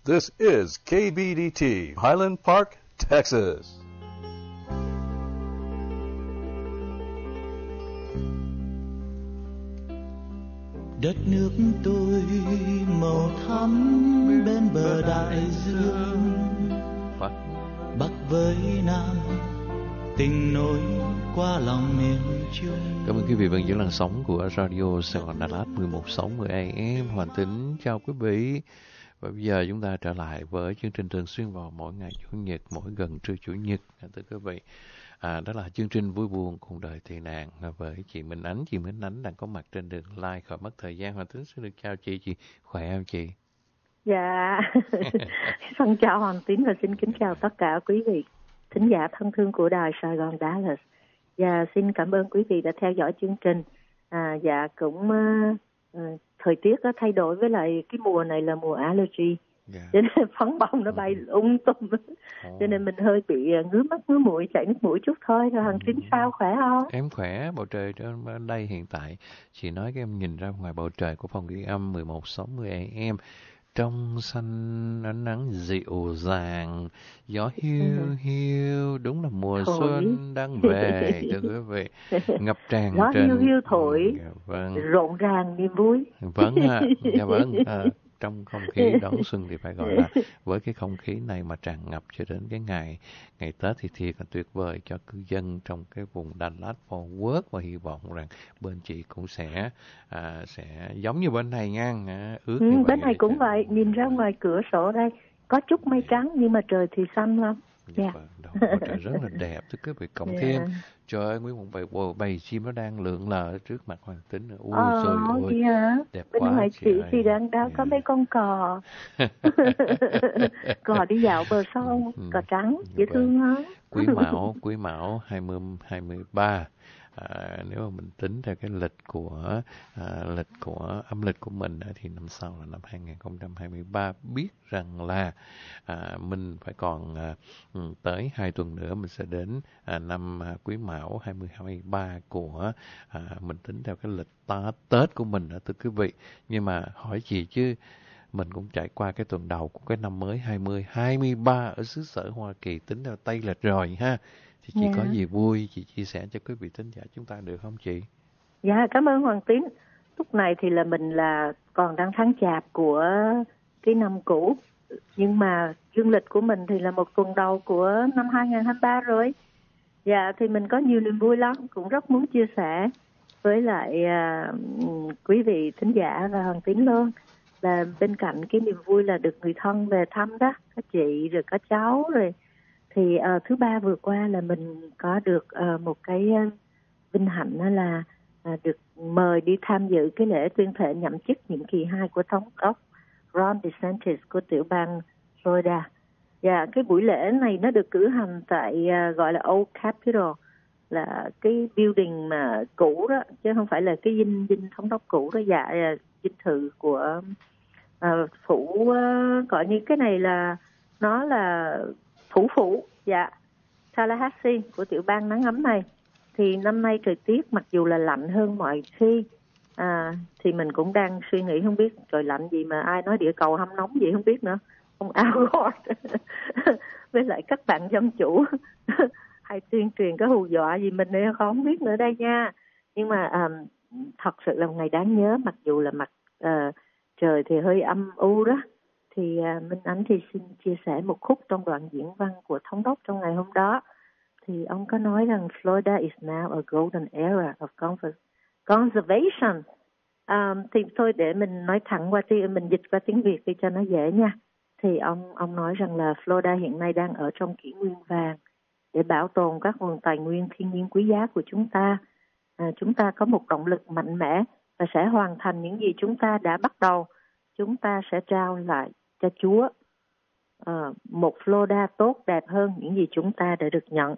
This is KBDT, Highland Park, Texas. Đất nước tôi màu thắm bên bờ đại dương, Bắc với Nam tình nối qua lòng miền Trung. Cảm ơn quý vị vẫn giữ làn sóng của Radio Sài Gòn Đà Lạt 1160 AM. Hoàn Tính chào quý vị. Và bây giờ chúng ta trở lại với chương trình thường xuyên vào mỗi ngày Chủ nhật, mỗi gần trưa Chủ nhật. Thưa quý vị, đó là chương trình Vui Buồn Cuộc Đời Tị Nạn với chị Minh Ánh. Chị Minh Ánh đang có mặt trên đường live khỏi mất thời gian. Hoàn Tính xin được chào chị khỏe không chị? Dạ, xin chào Hoàng Tín và xin kính chào tất cả quý vị thính giả thân thương của đài Sài Gòn Dallas. Và xin cảm ơn quý vị đã theo dõi chương trình. Dạ cũng thời tiết có thay đổi, với lại cái mùa này là mùa allergy, cho nên phấn bông nó bay tung, cho nên mình hơi bị ngứa mắt ngứa mũi, chảy nước mũi chút thôi. Rồi Hoàng Tín sao, khỏe không? Em khỏe. Bầu trời trên đây hiện tại, chị nói cái em nhìn ra ngoài bầu trời của phòng ghi âm 1160 AM trong xanh, ánh nắng dịu dàng, gió hiu, đúng là mùa xuân đang về. Thưa quý vị, ngập tràn gió trên hiu thổi, vâng, rộn ràng niềm vui. Vâng ạ, dạ vâng. Trong không khí đón xuân thì phải gọi là, với cái không khí này mà tràn ngập cho đến cái ngày Tết thì thiệt là tuyệt vời cho cư dân trong cái vùng Dallas Fort Worth, và hy vọng rằng bên chị cũng sẽ giống như bên này nha. Bên này cũng vậy, nhìn ra ngoài cửa sổ đây có chút mây trắng nhưng mà trời thì xanh lắm. Dạ vâng, trời rất là đẹp. Thưa quý vị, cộng thêm trời ơi, nguyên một bầy chim nó đang lượn lờ ở trước mặt Hoàng Tính. Ôi trời ơi, đẹp bên quá. ngoài chị thì đang có mấy con cò cò đi dạo bờ sông, cò trắng dễ thương lắm. Quý Mão 2023. Nếu mà mình tính theo cái lịch của âm lịch của mình thì năm sau là năm 2023, biết rằng là mình phải còn tới 2 tuần nữa mình sẽ đến năm Quý Mão 2023 của mình tính theo cái lịch Tết của mình đó, thưa quý vị. Nhưng mà hỏi chị chứ mình cũng trải qua cái tuần đầu của cái năm mới 2023 ở xứ sở Hoa Kỳ, tính theo Tây lịch rồi ha. Thì chị có gì vui chị chia sẻ cho quý vị thính giả chúng ta được không chị? Dạ, cảm ơn Hoàng Tín. Lúc này thì là mình là còn đang tháng chạp của cái năm cũ, nhưng mà dương lịch của mình thì là một tuần đầu của năm 2023 rồi. Dạ, thì mình có nhiều niềm vui lắm, cũng rất muốn chia sẻ với lại quý vị thính giả và Hoàng Tín luôn. Là bên cạnh cái niềm vui là được người thân về thăm đó, có chị rồi có cháu rồi, thì thứ ba vừa qua là mình có được một cái vinh hạnh, đó là được mời đi tham dự cái lễ tuyên thệ nhậm chức nhiệm kỳ 2 của thống đốc Ron DeSantis của tiểu bang Florida. Và cái buổi lễ này nó được cử hành tại gọi là Old Capitol, là cái building mà cũ đó, chứ không phải là cái dinh thống đốc cũ đó. Dạ, dinh thự của phủ, gọi như cái này là nó là thủ phủ, dạ, Tallahassee của tiểu bang nắng ấm này. Thì năm nay thời tiết mặc dù là lạnh hơn mọi khi, thì mình cũng đang suy nghĩ không biết trời lạnh gì mà ai nói địa cầu hâm nóng gì không biết nữa. Ông Al Gore với lại các bạn dân chủ hay tuyên truyền có hù dọa gì mình hay không biết nữa đây nha. Nhưng mà thật sự là một ngày đáng nhớ, mặc dù là mặt trời thì hơi âm u đó. Thì Minh Ánh thì xin chia sẻ một khúc trong đoạn diễn văn của thống đốc trong ngày hôm đó. Thì ông có nói rằng Florida is now a golden era of conservation. Thì thôi để mình nói thẳng qua mình dịch qua tiếng Việt đi cho nó dễ nha. Thì ông nói rằng là Florida hiện nay đang ở trong kỷ nguyên vàng để bảo tồn các nguồn tài nguyên thiên nhiên quý giá của chúng ta. Chúng ta có một động lực mạnh mẽ và sẽ hoàn thành những gì chúng ta đã bắt đầu. Chúng ta sẽ trao lại cho Chúa một Florida tốt đẹp hơn những gì chúng ta đã được nhận.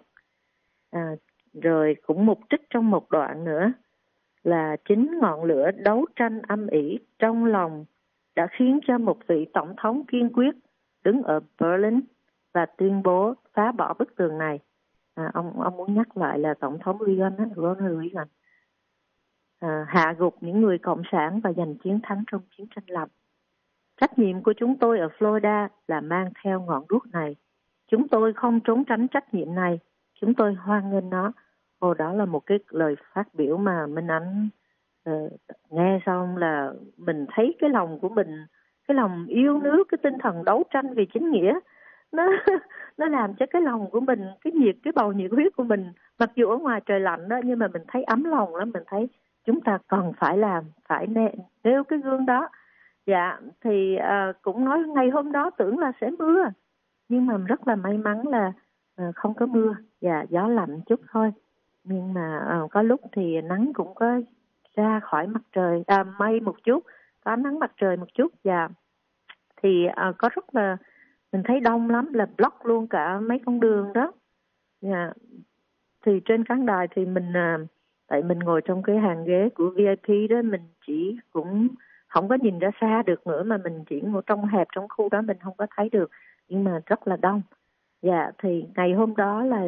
Rồi cũng một trích trong một đoạn nữa là chính ngọn lửa đấu tranh âm ỉ trong lòng đã khiến cho một vị tổng thống kiên quyết đứng ở Berlin và tuyên bố phá bỏ bức tường này. Ông muốn nhắc lại là tổng thống Ronald Reagan hạ gục những người cộng sản và giành chiến thắng trong chiến tranh lạnh. Trách nhiệm của chúng tôi ở Florida là mang theo ngọn đuốc này. Chúng tôi không trốn tránh trách nhiệm này. Chúng tôi hoan nghênh nó. Đó là một cái lời phát biểu mà Minh Ánh nghe xong là mình thấy cái lòng của mình, cái lòng yêu nước, cái tinh thần đấu tranh vì chính nghĩa, nó làm cho cái lòng của mình, cái bầu nhiệt huyết của mình, mặc dù ở ngoài trời lạnh đó, nhưng mà mình thấy ấm lòng lắm. Mình thấy chúng ta cần phải làm, phải nêu cái gương đó. Dạ, thì cũng nói ngày hôm đó tưởng là sẽ mưa, nhưng mà rất là may mắn là không có mưa. Dạ, gió lạnh chút thôi, nhưng mà có lúc thì nắng cũng có ra khỏi mặt trời, mây một chút, có nắng mặt trời một chút. Dạ, thì có rất là, mình thấy đông lắm, là block luôn cả mấy con đường đó. Dạ, thì trên khán đài thì mình tại mình ngồi trong cái hàng ghế của VIP đó, mình chỉ cũng không có nhìn ra xa được nữa, mà mình chỉ ngồi trong hẹp trong khu đó, mình không có thấy được, nhưng mà rất là đông. Dạ, thì ngày hôm đó là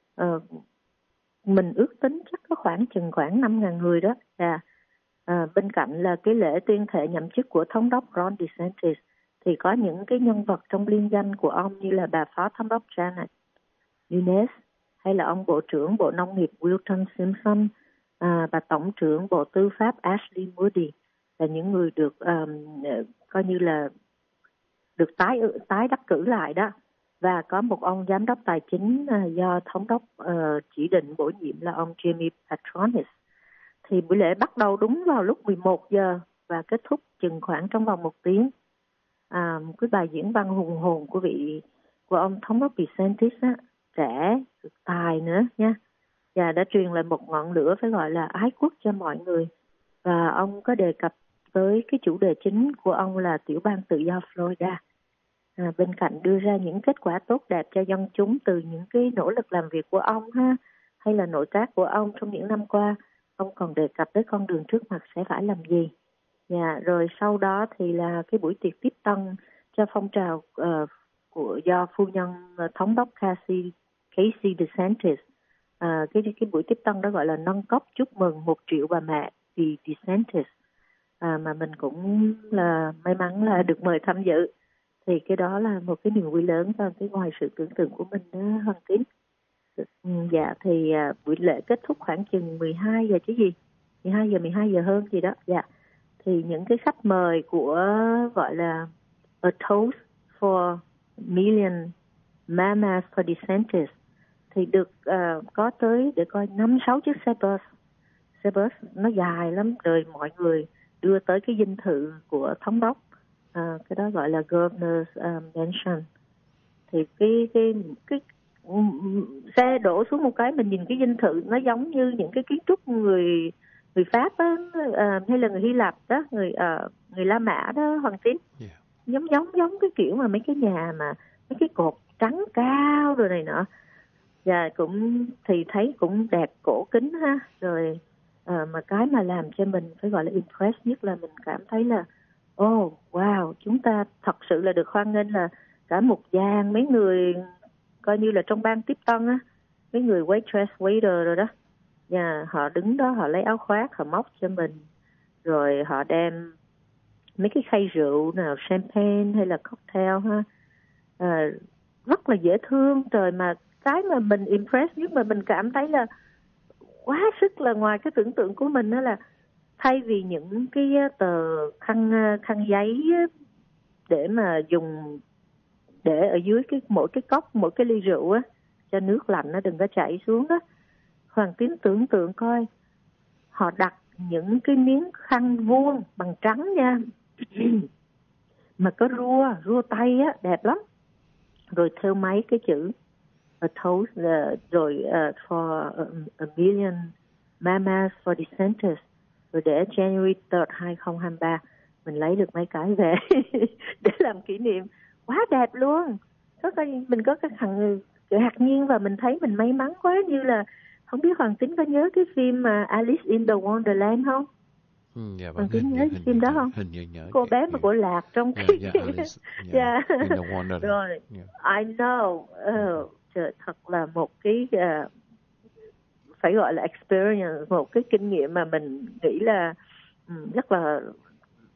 mình ước tính chắc có khoảng 5.000 người đó. Dạ, bên cạnh là cái lễ tuyên thệ nhậm chức của thống đốc Ron DeSantis, thì có những cái nhân vật trong liên danh của ông như là bà phó thống đốc Janet Nunes, hay là ông bộ trưởng Bộ Nông nghiệp Wilton Simpson, bà tổng trưởng Bộ Tư pháp Ashley Moody, là những người được coi như là được tái đắc cử lại đó. Và có một ông giám đốc tài chính do thống đốc chỉ định bổ nhiệm là ông Jimmy Patronis. Thì buổi lễ bắt đầu đúng vào lúc 11 giờ và kết thúc chừng khoảng trong vòng 1 tiếng. Cái bài diễn văn hùng hồn của ông thống đốc DeSantis á, trẻ, cực tài nữa nha, và đã truyền lại một ngọn lửa phải gọi là ái quốc cho mọi người. Và ông có đề cập tới cái chủ đề chính của ông là tiểu bang tự do Florida. Bên cạnh đưa ra những kết quả tốt đẹp cho dân chúng từ những cái nỗ lực làm việc của ông hay là nội các của ông trong những năm qua, ông còn đề cập tới con đường trước mặt sẽ phải làm gì. Rồi sau đó thì là cái buổi tiệc tiếp tân cho phong trào do phu nhân thống đốc Casey DeSantis. Cái buổi tiếp tân đó gọi là nâng cốc chúc mừng 1 triệu bà mẹ vì DeSantis, mà mình cũng là may mắn là được mời tham dự. Thì cái đó là một cái niềm vui lớn và cái ngoài sự tưởng tượng của mình đó, Hoàng Tín. Dạ, thì buổi lễ kết thúc khoảng chừng 12 giờ chứ gì, 12 giờ hơn gì đó. Dạ, thì những cái khách mời của gọi là A Toast for Million Mamas for DeSantis thì được có tới để coi 5-6 chiếc xe bus nó dài lắm, rồi mọi người đưa tới cái dinh thự của thống đốc, cái đó gọi là Governor's Mansion. Thì cái xe đổ xuống một cái, mình nhìn cái dinh thự nó giống như những cái kiến trúc người Pháp đó, hay là người Hy Lạp đó, người La Mã đó, Hoàng Tín. Giống cái kiểu mà mấy cái nhà mà mấy cái cột trắng cao rồi này nọ. Và cũng thì thấy cũng đẹp, cổ kính ha. Rồi mà cái mà làm cho mình phải gọi là impress nhất là mình cảm thấy là wow, chúng ta thật sự là được hoan nghênh, là cả một dàn mấy người coi như là trong ban tiếp tân á, mấy người waitress, waiter rồi đó. Và họ đứng đó, họ lấy áo khoác, họ móc cho mình, rồi họ đem mấy cái khay rượu nào champagne hay là cocktail rất là dễ thương. Trời, mà cái mà mình impress nhất mà mình cảm thấy là quá sức là ngoài cái tưởng tượng của mình đó là thay vì những cái tờ khăn giấy để mà dùng để ở dưới mỗi cái cốc, mỗi cái ly rượu á, cho nước lạnh nó đừng có chảy xuống đó, Hoàng Tín tưởng tượng coi, họ đặt những cái miếng khăn vuông bằng trắng nha mà có rua tay á, đẹp lắm, rồi thêu mấy cái chữ A Toast, rồi for a million mamas for DeSantis, rồi để January 3rd 2023 mình lấy được mấy cái về để làm kỷ niệm. Quá đẹp luôn. Mình có cái ngạc nhiên và mình thấy mình may mắn quá. Như là không biết Hoàng Tín có nhớ cái phim mà Alice in the Wonderland không? Dạ, Hoàng Tín nhớ cái phim đó không? Hình như nhớ. Cô bé mà của lạc trong cái in the Wonderland. Rồi, I know. Trời, thật là một cái phải gọi là experience, một cái kinh nghiệm mà mình nghĩ là rất là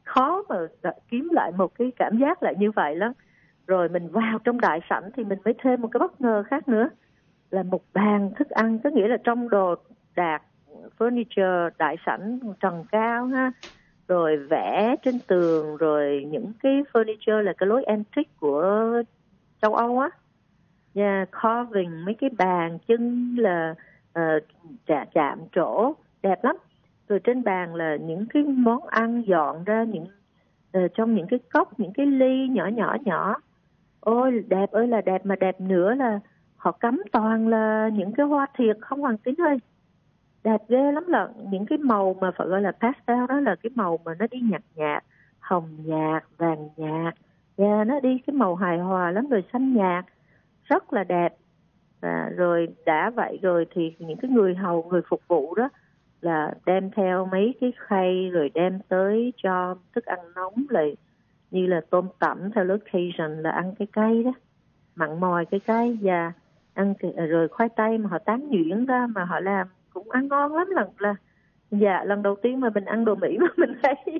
khó mà kiếm lại một cái cảm giác lại như vậy lắm. Rồi mình vào trong đại sảnh thì mình mới thêm một cái bất ngờ khác nữa, là một bàn thức ăn, có nghĩa là trong đồ đạc furniture đại sảnh trần cao ha, rồi vẽ trên tường, rồi những cái furniture là cái lối antique của châu Âu á, carving, mấy cái bàn chân là chạm trổ đẹp lắm. Rồi trên bàn là những cái món ăn dọn ra những trong những cái cốc, những cái ly nhỏ. Ôi đẹp ơi là đẹp, mà đẹp nữa là họ cắm toàn là những cái hoa thiệt không Hoàng Tín ơi. Đẹp ghê lắm, là những cái màu mà phải gọi là pastel, đó là cái màu mà nó đi nhạt, hồng nhạt, vàng nhạt, nó đi cái màu hài hòa lắm, rồi xanh nhạt, rất là đẹp. Rồi đã vậy rồi thì những cái người hầu, người phục vụ đó là đem theo mấy cái khay, rồi đem tới cho thức ăn nóng, lại như là tôm tẩm theo location, là ăn cái cây đó, mặn mòi cái cây, và ăn rồi khoai tây mà họ tán nhuyễn ra mà họ làm cũng ăn ngon lắm. Lần đầu tiên mà mình ăn đồ Mỹ mà mình thấy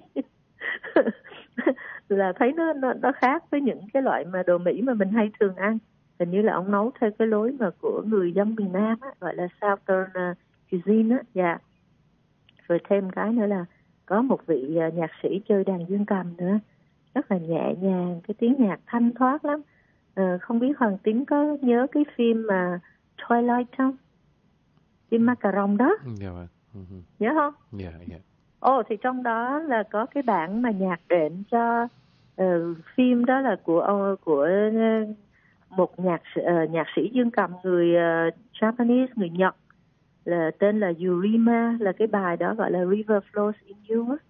là thấy nó khác với những cái loại mà đồ Mỹ mà mình hay thường ăn. Hình như là ông nấu theo cái lối mà của người dân miền Nam á, gọi là Southern cuisine á. Rồi thêm cái nữa là có một vị nhạc sĩ chơi đàn dương cầm nữa, rất là nhẹ nhàng, cái tiếng nhạc thanh thoát lắm. Không biết Hoàng Tín có nhớ cái phim mà Twilight không? Phim ma cà rồng đó. Nhớ không? Thì trong đó là có cái bản mà nhạc đệm cho phim đó là của một nhạc sĩ dương cầm người Japanese, người Nhật, là tên là Yurima, là cái bài đó gọi là River Flows in You á.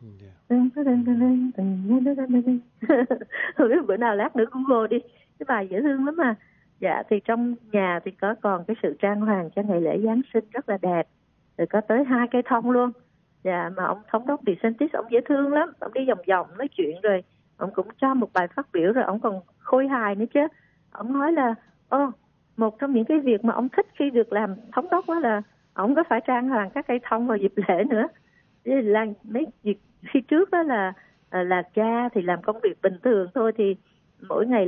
Bữa nào lát nữa Google đi, cái bài dễ thương lắm mà. Thì trong nhà thì có còn cái sự trang hoàng cho ngày lễ Giáng sinh rất là đẹp, rồi có tới 2 cây thông luôn. Mà ông thống đốc DeSantis ông dễ thương lắm, ông đi vòng vòng nói chuyện, rồi ông cũng cho một bài phát biểu, rồi ông còn khôi hài nữa chứ. Ông nói là một trong những cái việc mà ông thích khi được làm thống đốc đó là ông có phải trang hoàng các cây thông vào dịp lễ nữa. Là mấy việc khi trước đó là cha thì làm công việc bình thường thôi, thì mỗi ngày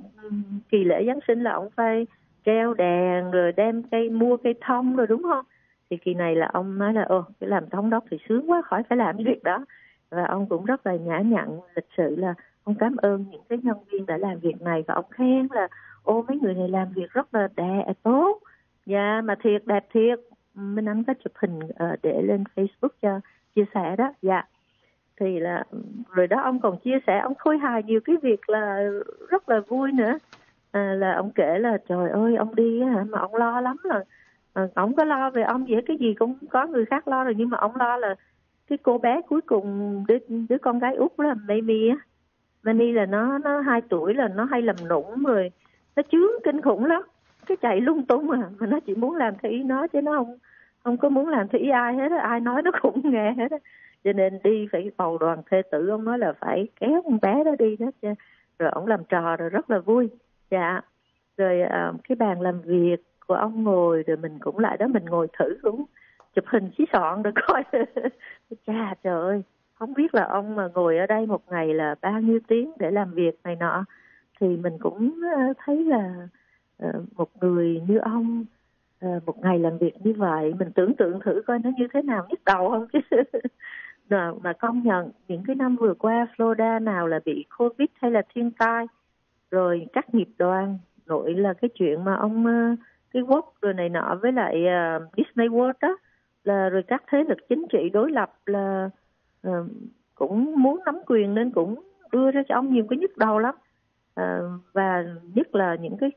kỳ lễ Giáng sinh là ông phải treo đèn, rồi đem mua cây thông rồi, đúng không? Thì kỳ này là ông nói là cái làm thống đốc thì sướng quá, khỏi phải làm cái việc đó. Và ông cũng rất là nhã nhặn, lịch sự, là ông cảm ơn những cái nhân viên đã làm việc này, và ông khen là mấy người này làm việc rất là tốt, mà thiệt đẹp thiệt. Minh Anh có chụp hình để lên Facebook cho chia sẻ đó. Thì là rồi đó, ông còn chia sẻ, ông khôi hài nhiều cái việc là rất là vui nữa. Là ông kể là trời ơi, ông đi mà ông lo lắm, là ông có lo về ông vậy, cái gì cũng có người khác lo rồi, nhưng mà ông lo là cái cô bé cuối cùng, đứa con gái út đó là Mamie á. Mamie là nó 2 tuổi, là nó hay làm nũng, rồi nó chướng kinh khủng lắm, cái chạy lung tung mà nó chỉ muốn làm theo ý nó, chứ nó không có muốn làm theo ý ai hết á. Ai nói nó cũng nghe hết á. Cho nên đi phải bầu đoàn thê tử, ông nói là phải kéo con bé đó đi đó chứ. Rồi ông làm trò rồi rất là vui. Rồi cái bàn làm việc của ông ngồi, rồi mình cũng lại đó, mình ngồi thử cũng chụp hình xí xọn rồi coi. Chà trời ơi, không biết là ông mà ngồi ở đây một ngày là bao nhiêu tiếng để làm việc này nọ. Thì mình cũng thấy là một người như ông, một ngày làm việc như vậy, mình tưởng tượng thử coi nó như thế nào, nhức đầu không chứ. Mà công nhận những cái năm vừa qua Florida nào là bị Covid hay là thiên tai, rồi các nghiệp đoàn, nội là cái chuyện mà ông cái quốc rồi này nọ, với lại Disney World đó, là rồi các thế lực chính trị đối lập là cũng muốn nắm quyền, nên cũng đưa ra cho ông nhiều cái nhức đầu lắm. Và nhất là những cái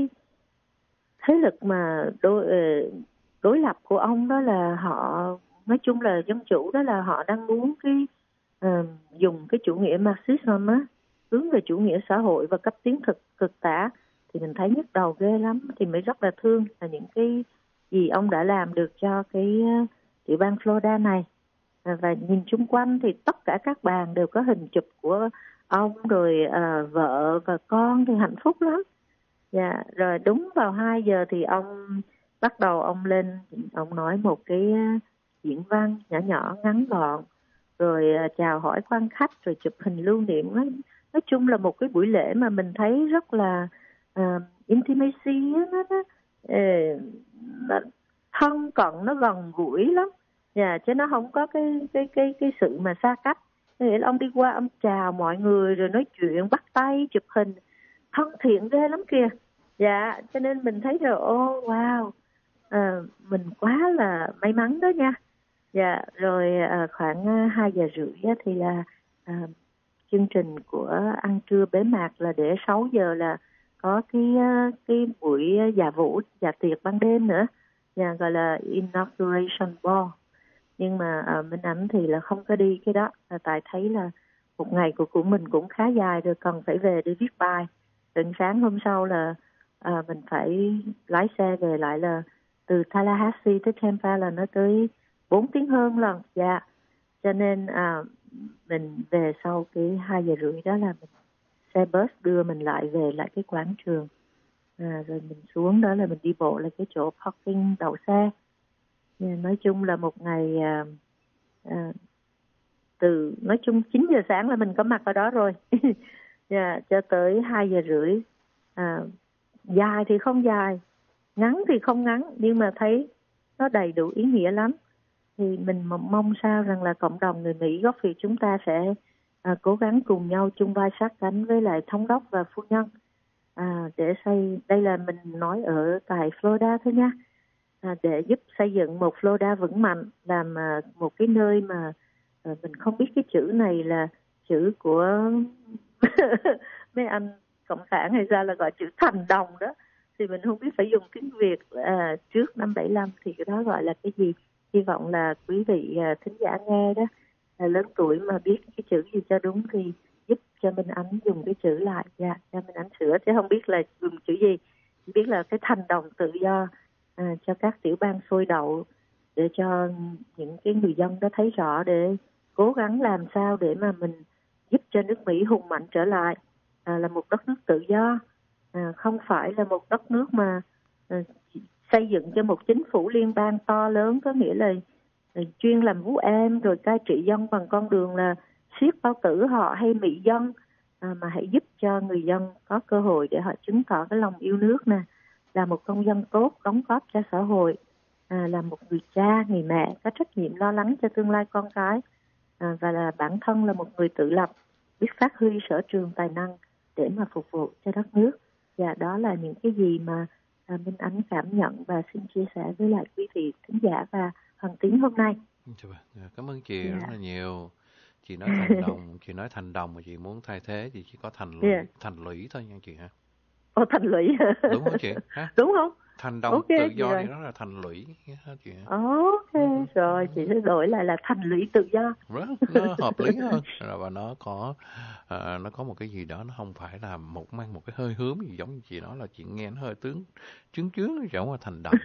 thế lực mà đối lập của ông đó, là họ nói chung là dân chủ đó, là họ đang muốn dùng cái chủ nghĩa Marxism á, hướng về chủ nghĩa xã hội và cấp tiến cực tả. Thì mình thấy nhức đầu ghê lắm, thì mới rất là thương là những cái gì ông đã làm được cho cái tiểu bang Florida này. Và nhìn chung quanh thì tất cả các bàn đều có hình chụp của ông, rồi vợ và con thì hạnh phúc lắm. Rồi đúng vào 2 giờ thì ông bắt đầu ông lên, ông nói một cái diễn văn nhỏ nhỏ ngắn gọn, rồi chào hỏi quan khách, rồi chụp hình lưu niệm. Nói chung là một cái buổi lễ mà mình thấy rất là intimacy á, nó thân cận, nó gần gũi lắm. Chứ nó không có cái sự mà xa cách. Nghĩa là ông đi qua ông chào mọi người rồi nói chuyện, bắt tay, chụp hình, thân thiện ghê lắm kìa. Cho nên mình thấy rồi wow, mình quá là may mắn đó nha. Rồi khoảng 2 giờ rưỡi thì là chương trình của ăn trưa bế mạc là để 6 giờ là có cái buổi dạ tiệc ban đêm nữa, gọi là inauguration ball. Nhưng mà Minh Ánh thì là không có đi cái đó, tại thấy là một ngày của mình cũng khá dài rồi, cần phải về để viết bài. Đến sáng hôm sau là mình phải lái xe về lại, là từ Tallahassee tới Tampa là nó tới 4 tiếng hơn lần. Cho nên mình về sau cái 2 giờ rưỡi đó là xe bus đưa mình về lại cái quảng trường. Rồi mình xuống đó là mình đi bộ lại cái chỗ parking đậu xe. Nói chung là một ngày nói chung 9 giờ sáng là mình có mặt ở đó rồi. Cho tới 2 giờ rưỡi. Dài thì không dài, ngắn thì không ngắn, nhưng mà thấy nó đầy đủ ý nghĩa lắm. Thì mình mong sao rằng là cộng đồng người Mỹ gốc Việt chúng ta sẽ cố gắng cùng nhau chung vai sát cánh với lại thống đốc và phu nhân để xây, đây là mình nói ở tại Florida thôi nha, để giúp xây dựng một Florida vững mạnh, làm một cái nơi mà mình không biết cái chữ này là chữ của mấy anh cộng sản hay ra là gọi chữ thành đồng đó, thì mình không biết phải dùng tiếng Việt trước năm 75 thì cái đó gọi là cái gì. Hy vọng là quý vị thính giả nghe đó lớn tuổi mà biết cái chữ gì cho đúng thì giúp cho Minh Ánh dùng cái chữ lại, cho Minh Ánh sửa, chứ không biết là dùng chữ gì. Biết là cái thành đồng tự do cho các tiểu bang sôi đậu, để cho những cái người dân đó thấy rõ, để cố gắng làm sao để mà mình giúp cho nước Mỹ hùng mạnh trở lại, là một đất nước tự do, không phải là một đất nước mà xây dựng cho một chính phủ liên bang to lớn, có nghĩa là chuyên làm vũ em rồi cai trị dân bằng con đường là siết bao tử họ hay mị dân, mà hãy giúp cho người dân có cơ hội để họ chứng tỏ cái lòng yêu nước nè, là một công dân tốt, đóng góp cho xã hội, là một người cha, người mẹ có trách nhiệm lo lắng cho tương lai con cái, và là bản thân là một người tự lập, biết phát huy sở trường tài năng để mà phục vụ cho đất nước. Và đó là những cái gì mà Minh Ánh cảm nhận và xin chia sẻ với lại quý vị thính giả và Hoàng Tín hôm nay. Cảm ơn chị rất là nhiều. Chị nói thành đồng mà chị muốn thay thế thì chỉ có thành lũy thôi nha chị ha. Thành lũy. Đúng không chị? Ha? Đúng không? Thành đồng tự do thì nó là thành lũy ha chị. Rồi chị sẽ đổi lại là thành lũy tự do. Nó hợp lý hơn. Và nó có một cái gì đó, nó không phải là mang một cái hơi hướng gì giống như chị nói, là chị nghe nó hơi chướng giống là thành đồng.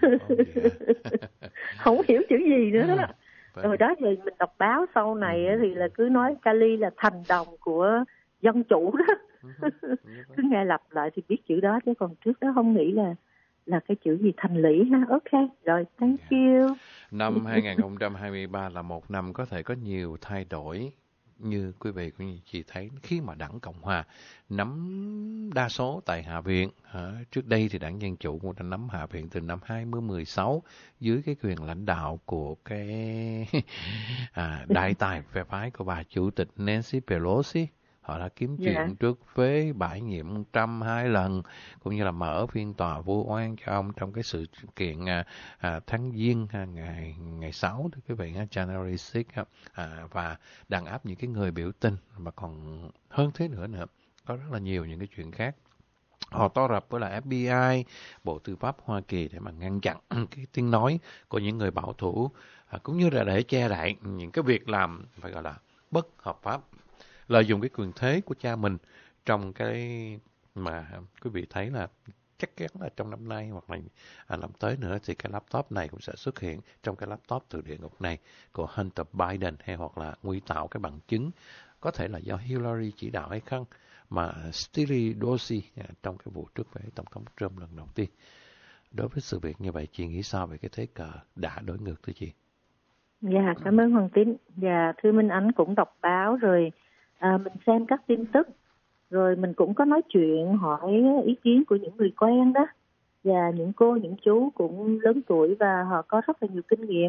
Không hiểu chữ gì nữa đó. Rồi đó giờ mình đọc báo sau này thì là cứ nói Cali là thành đồng của dân chủ đó. Cứ nghe lặp lại thì biết chữ đó, chứ còn trước đó không nghĩ là cái chữ gì thành lũy ha. Ok, rồi, thank you. Năm 2023 là một năm có thể có nhiều thay đổi, như quý vị cũng như chị thấy, khi mà đảng Cộng Hòa nắm đa số tại Hạ viện. Trước đây thì đảng Dân Chủ cũng đã nắm Hạ viện từ năm 2016 dưới cái quyền lãnh đạo của cái đại tài phe phái của bà Chủ tịch Nancy Pelosi. Họ đã kiếm chuyện trước phế bãi nhiệm Trump 2 lần, cũng như là mở phiên tòa vu oan cho ông trong cái sự kiện tháng Giêng ngày 6 thưa quý vị, January 6, và đàn áp những cái người biểu tình, mà còn hơn thế nữa có rất là nhiều những cái chuyện khác. Họ to rập với là FBI, Bộ Tư pháp Hoa Kỳ để mà ngăn chặn cái tiếng nói của những người bảo thủ, cũng như là để che đậy những cái việc làm phải gọi là bất hợp pháp, lợi dụng cái quyền thế của cha mình trong cái mà quý vị thấy là chắc chắn là trong năm nay hoặc là năm tới nữa thì cái laptop này cũng sẽ xuất hiện trong cái laptop từ địa ngục này của Hunter Biden, hay hoặc là nguy tạo cái bằng chứng có thể là do Hillary chỉ đạo hay không, mà Steele Dorsey trong cái vụ trước với Tổng thống Trump lần đầu tiên. Đối với sự việc như vậy, chị nghĩ sao về cái thế cờ đã đổi ngược thưa chị? Dạ, cảm ơn Hoàng Tín. Dạ, thưa Minh Ánh cũng đọc báo rồi, mình xem các tin tức, rồi mình cũng có nói chuyện hỏi ý kiến của những người quen đó. Và những cô, những chú cũng lớn tuổi và họ có rất là nhiều kinh nghiệm.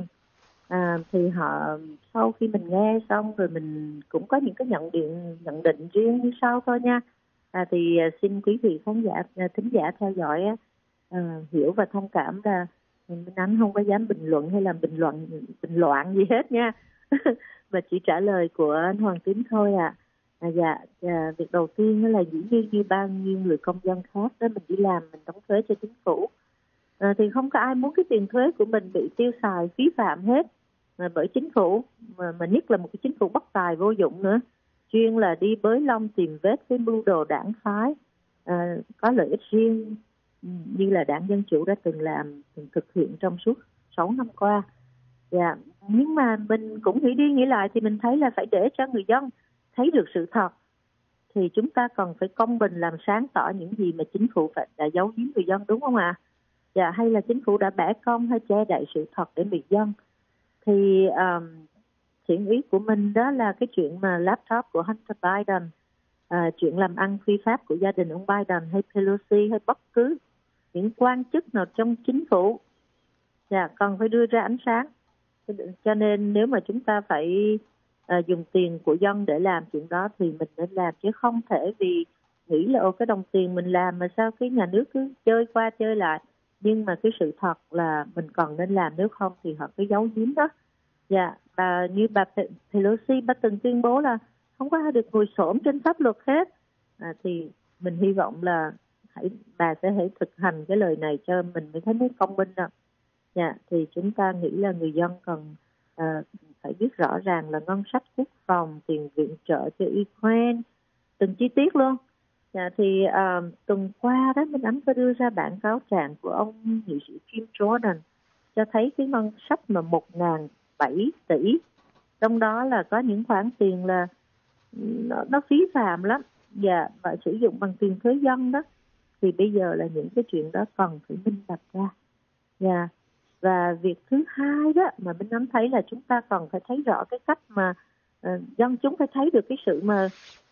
Thì họ sau khi mình nghe xong rồi mình cũng có những cái nhận định riêng như sau thôi nha. Thì xin quý vị khán giả, thính giả theo dõi hiểu và thông cảm là Minh Ánh không có dám bình luận hay là bình loạn gì hết nha. Mà chỉ trả lời của anh Hoàng Tín thôi ạ. Việc đầu tiên đó là dĩ nhiên như bao nhiêu người công dân khác đó, mình đi làm mình đóng thuế cho chính phủ, thì không có ai muốn cái tiền thuế của mình bị tiêu xài phí phạm hết, bởi chính phủ, mà nhất là một cái chính phủ bất tài vô dụng nữa, chuyên là đi bới lông tìm vết cái mưu đồ đảng phái có lợi ích riêng như là đảng Dân Chủ đã từng thực hiện trong suốt 6 năm qua. Nhưng mà mình cũng nghĩ đi nghĩ lại thì mình thấy là phải để cho người dân thấy được sự thật, thì chúng ta cần phải công bình làm sáng tỏ những gì mà chính phủ đã giấu giếm người dân, đúng không ạ? Hay là chính phủ đã bẻ cong hay che đậy sự thật để người dân. Thì thiện ý của mình đó là cái chuyện mà laptop của Hunter Biden, chuyện làm ăn phi pháp của gia đình ông Biden hay Pelosi hay bất cứ những quan chức nào trong chính phủ cần phải đưa ra ánh sáng. Cho nên nếu mà chúng ta phải dùng tiền của dân để làm chuyện đó thì mình nên làm, chứ không thể vì nghĩ là cái đồng tiền mình làm mà sao cái nhà nước cứ chơi qua chơi lại. Nhưng mà cái sự thật là mình còn nên làm, nếu không thì họ cứ giấu giếm đó. Và như bà Pelosi, bà từng tuyên bố là không có ai được ngồi xổm trên pháp luật hết. Thì mình hy vọng là bà sẽ hãy thực hành cái lời này cho mình mới thấy mới công minh đâu. Thì chúng ta nghĩ là người dân cần phải biết rõ ràng là ngân sách quốc phòng, tiền viện trợ cho Ukraine, từng chi tiết luôn. Thì tuần qua đó Minh Ánh có đưa ra bản cáo trạng của ông nghị sĩ Jim Jordan cho thấy cái ngân sách mà 1.700 tỷ, trong đó là có những khoản tiền là nó phí phạm lắm, và sử dụng bằng tiền thuế dân đó. Thì bây giờ là những cái chuyện đó cần phải minh bạch ra. Và việc thứ hai đó mà Minh Ánh thấy là chúng ta cần phải thấy rõ cái cách mà dân chúng phải thấy được cái sự mà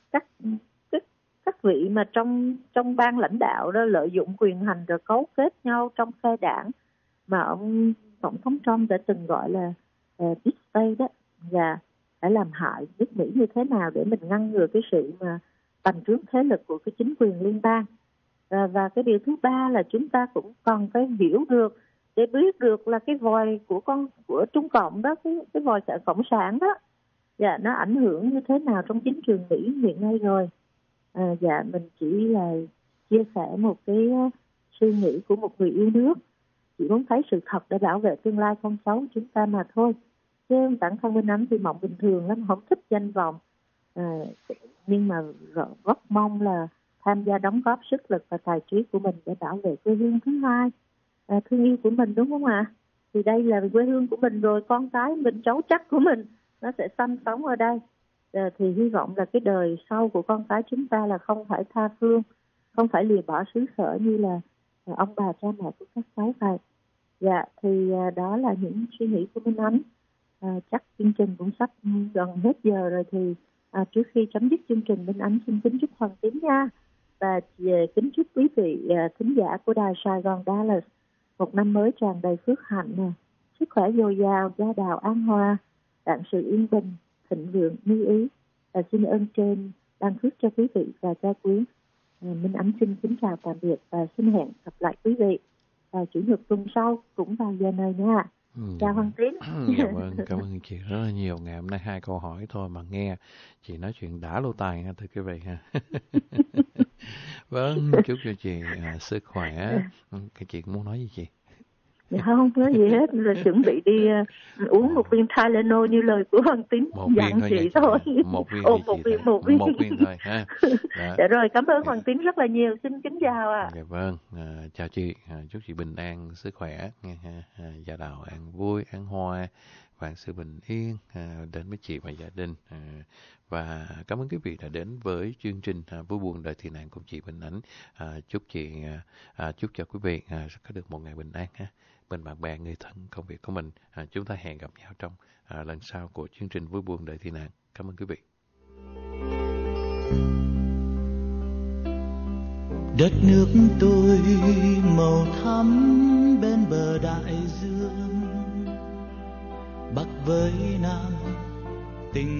các vị mà trong ban lãnh đạo đó lợi dụng quyền hành rồi cấu kết nhau trong phe đảng, mà ông Tổng thống Trump đã từng gọi là Deep State đó, và đã làm hại nước Mỹ như thế nào để mình ngăn ngừa cái sự mà bành trướng thế lực của cái chính quyền liên bang. Và cái điều thứ ba là chúng ta cũng cần phải hiểu được để biết được là cái vòi của Trung Cộng đó, cái vòi cộng sản đó, nó ảnh hưởng như thế nào trong chính trường Mỹ hiện nay rồi. Mình chỉ là chia sẻ một cái suy nghĩ của một người yêu nước, chỉ muốn thấy sự thật để bảo vệ tương lai con cháu chúng ta mà thôi. Chứ bản thân Minh Ánh thì mộng bình thường lắm, không thích danh vọng, nhưng mà rất mong là tham gia đóng góp sức lực và tài trí của mình để bảo vệ quê hương thứ hai, thương yêu của mình, đúng không ạ? Thì đây là quê hương của mình rồi, con cái mình, cháu chắc của mình nó sẽ sanh sống ở đây. Thì hy vọng là cái đời sau của con cái chúng ta là không phải tha phương, không phải lìa bỏ xứ sở như là ông bà cha mẹ của các cháu vậy. Thì đó là những suy nghĩ của Minh Ánh. Chắc chương trình cũng sắp gần hết giờ rồi, thì trước khi chấm dứt chương trình, Minh Ánh xin kính chúc Hoàng Tín nha, và kính chúc quý vị thính giả của đài Sài Gòn Dallas một năm mới tràn đầy phước hạnh, sức khỏe dồi dào, gia đạo an hòa, vạn sự yên bình, thịnh vượng như ý. Xin ơn trên ban phước cho quý vị và gia quyến. Minh Ánh xin kính chào tạm biệt và xin hẹn gặp lại quý vị vào chủ nhật tuần sau cũng vào giờ này nha. Chào Hoàng Tín. Cảm ơn chị rất là nhiều. Ngày hôm nay 2 câu hỏi thôi mà nghe chị nói chuyện đã lô tài nha thưa quý vị ha. Vâng, chúc cho chị sức khỏe. Cái chị muốn nói gì chị? Không có gì hết, là chuẩn bị đi uống một viên Tylenol như lời của Hoàng Tín dặn chị thôi. Một viên thôi ha. Dạ rồi, cảm ơn Hoàng Tín rất là nhiều. Xin kính chào ạ. Dạ vâng, chào chị, chúc chị bình an, sức khỏe, gia đạo an vui, an hoa, vạn sự bình yên đến với chị và gia đình. Và cảm ơn quý vị đã đến với chương trình Vui buồn đời thì nạn cùng chị Bình Ánh. Chúc cho quý vị có được một ngày bình an ha. bên bạn bè, người thân, công việc của mình. Chúng ta hẹn gặp nhau trong lần sau của chương trình Vui Buồn Đời Tị Nạn. Cảm ơn quý vị. Đất nước tôi màu thắm bên bờ đại dương, Bắc với Nam tình